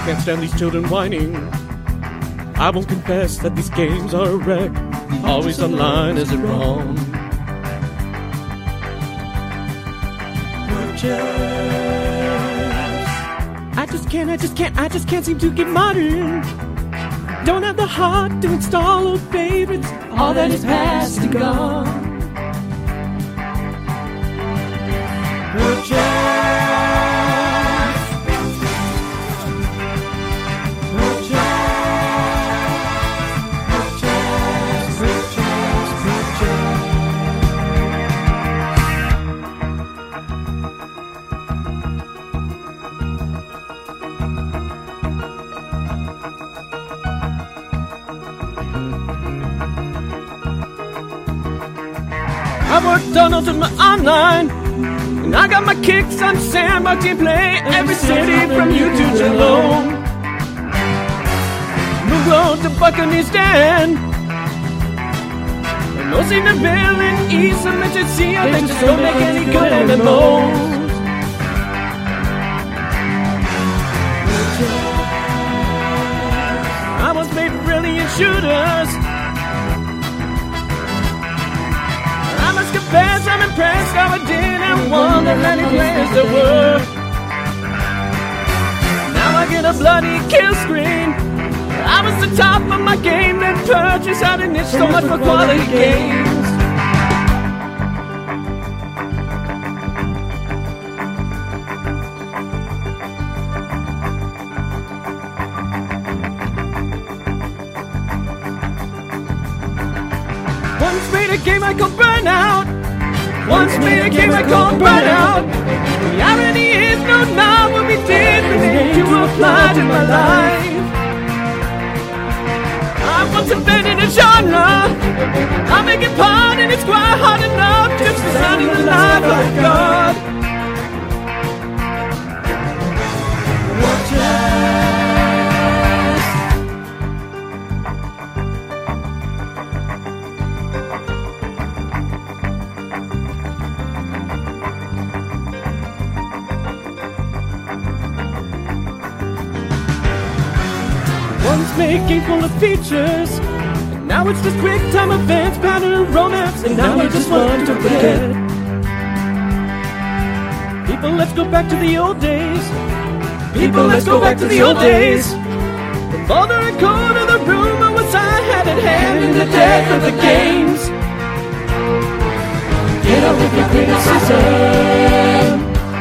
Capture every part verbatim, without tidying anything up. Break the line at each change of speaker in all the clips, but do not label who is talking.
Can't stand these children whining. I won't confess that these games are a wreck. Always online, is it wrong? I just can't, I just can't, I just can't seem to get modern. Don't have the heart to install old favorites. All that is past and gone. Purchase. I worked on Ultima Online, and I got my kicks on Sandbox gameplay. Every city from YouTube to Rome. Move road to Buccaneers Den. No seem to bill in East and Mitchell Sea. They just don't make any good M M Os. I once made brilliant shooters. Confess, I'm impressed how I didn't want that many players there were. Now I get a bloody kill screen. I was the top of my game, then purchase out an itch so much for quality games. Once made a game I called Burnout. Once made a game I called Burnout. The irony is no now will be different to apply to my life. I once invented a genre. I make it part and it's quite hard enough just designing the life of God. Watch out. Once made a game full of features, and now it's just quick time events, pattern and romance, and now I just want to forget. People, let's go back to the old days. People, let's go back to the old days. The father and core of the rumor was I had at hand in the death of the games. Get up with your criticism.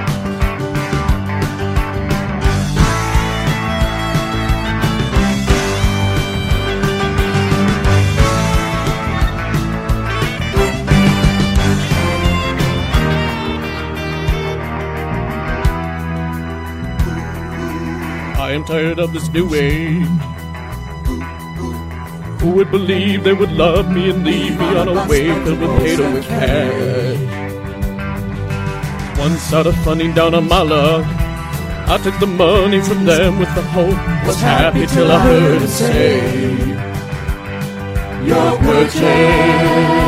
I am tired of this new age. Who would believe they would love me and leave me on a wave filled with hate or with cash? Once out of funding down on my luck, I took the money from them with the hope. Was happy till I heard it say, your purchase.